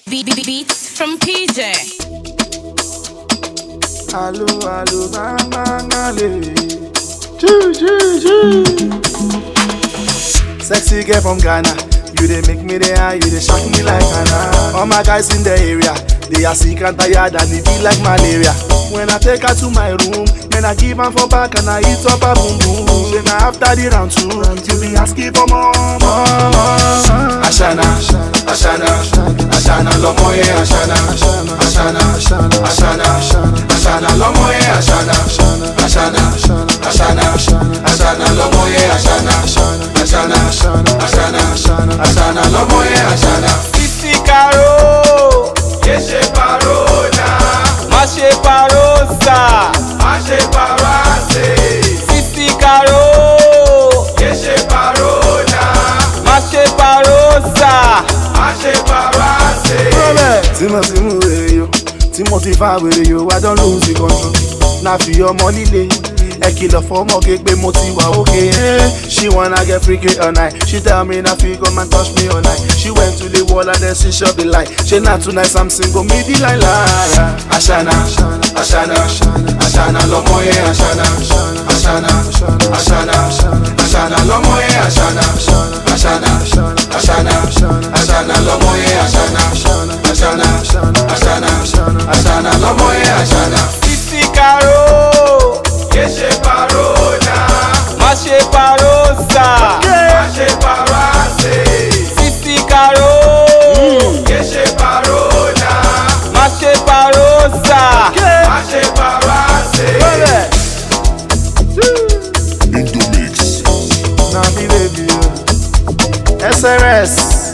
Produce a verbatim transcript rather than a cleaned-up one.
Beats from P J. Allo, allo, bang, bang, allez. Choo, choo, choo. Sexy girl from Ghana, you dey make me dey high, you dey shock me like Anna. All my guys in the area, they are sick and tired and it be like malaria. When I take her to my room, then I give her for back and I eat up her boom boom. Then after the round two, you be asking for more, more, more. Ashana, Ashana, Ashana, lomoye, Ashana, Ashana, Ashana, Ashana, lomoye, Ashana, Ashana, Ashana, Ashana, lomoye, Ashana, Ashana, Ashana, Ashana, lomoye, Ashana. Sisi Caro, Yeshe parona, Mache Parosa, Mache parase. Sisi Caro, Yeshe parona, Mache Parosa, Mache parase. Timo Timo yo, Timothy fa with you, I don't lose the control. Now for your money lay. A killer for more cake, be motiva, okay. She wanna get freaky all night. She tell me na fi come and touch me all night. She went to the wall and then she shot the light. She not too nice, I'm single, me the line line. Ashana, Ashana, Ashana, lomoye, Ashana, Ashana, Ashana, Ashana, lomoye, Ashana, Ashana, Ashana, Ashana, lomoye, Ashana, Ashana, Ashana, Ashana, lomoye, Ashana. Sisi Caro, Yeshe parona, Mache Parosa, Mache parase. Sisi Caro, Yeshe parona, Mache Parosa, Mache parase. Into mix. Now be baby, S R S.